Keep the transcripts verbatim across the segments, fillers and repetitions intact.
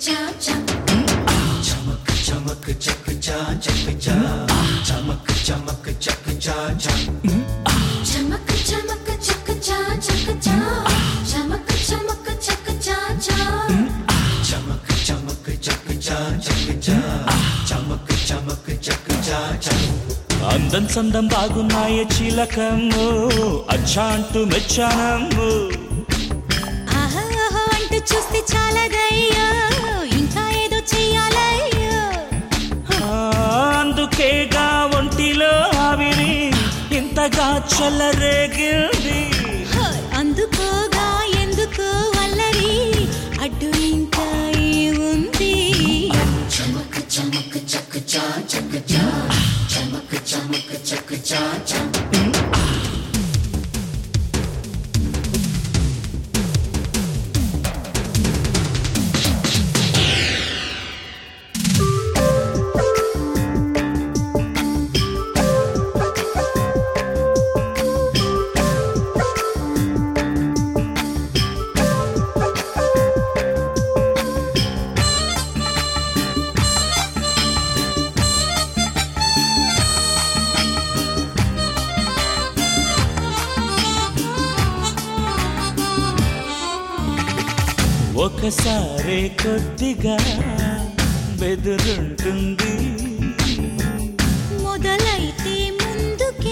అందం సందం బాగున్నాయే చిలకమ్ము అచ్చా అంటూ మెచ్చానమ్ము ఆహా ఆహా అంటూ చూస్తే చాలదయ్యో ఇంకా ఏదో చెయ్యాలయ్యో అందుకేగా ఒంటిలో ఆవిరి ఇంతగా చల్లరేగింది అందుకోగా ఎందుకో వల్లరి అడ్డు ఇంకా ఏముంది చమక్ చమక్ చక్ చా చక్ చా చమక్ చమక్ చక్ చా చా ఒకసారి కొద్దిగా బెదురుంటుంది మొదలైతే ముందుకే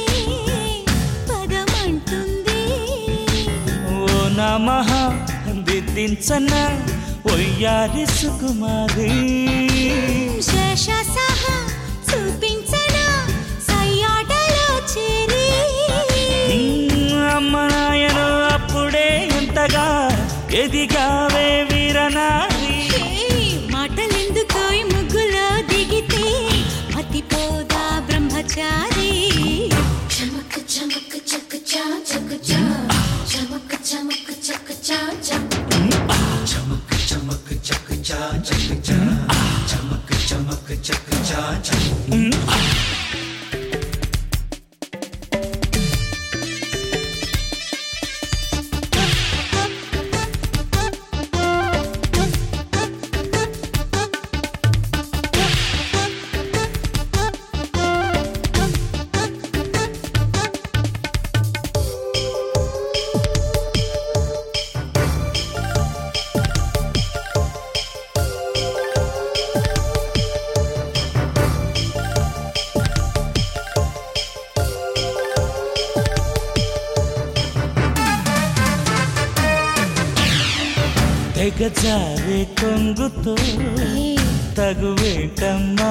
పదమంటుంది ఓ నమః దిద్దించన ఒయ్యారి సుకుమారి శేష సహా చూపించనా సయ్యాటలో చేరి అమ్మ నాయను అప్పుడే ఎంతగా ఎదిగావే వీరనారి మాటలెందుకో ముగ్గులో దిగితే మతిపోదా బ్రహ్మచారి చమక్ చమక్ చక్ చా చక్ చా చమక్ చమక్ చక్ చా చా చమక్ చమక్ చక్ చా చక్ చా చమక్ చమక్ చక్ చా చా తెగజారే కొంగుతో తగువేటమ్మా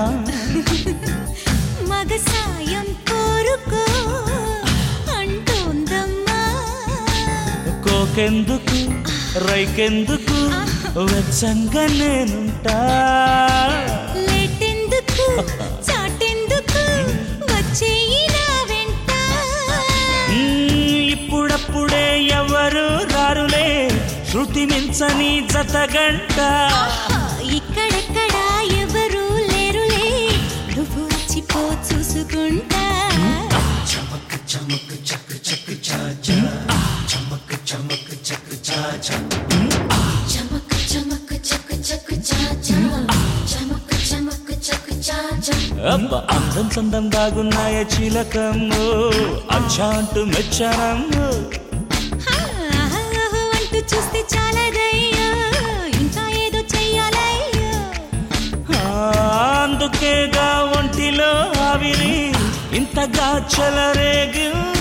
మగ సాయం కోరుకో అంటోందమ్మా కోకెందుకు రైకెందుకు వెచ్చంగా నేనుంటా లేటెందుకు చాటెందుకు వచ్చేయి నా వెంట ఇప్పుడప్పుడే ఎవరు రారులే శృతి మించని జతగంట ఇక్కడెక్కడ ఎవరు లేరులే నువ్వు వచ్చిపో చూసుకుంటా చమక్ చమక్ చక్ చక్ చా చా చమక్ చమక్ చక్ చా చా చమక్ చమక్ చక్ చక్ చా చా చమక్ చమక్ చక్ చా చా అబ్బ అందం సందం బాగున్నాయ చిలకమ్ము అచ్చా అంటూ మెచ్చానమ్ము అంటూ చూస్తే చాలదయ్యో ఇంకా ఏదో చెయ్యాలయ్యో అందుకేగా ఒంటిలో ఆవిరి ఇంతగా చలరేగు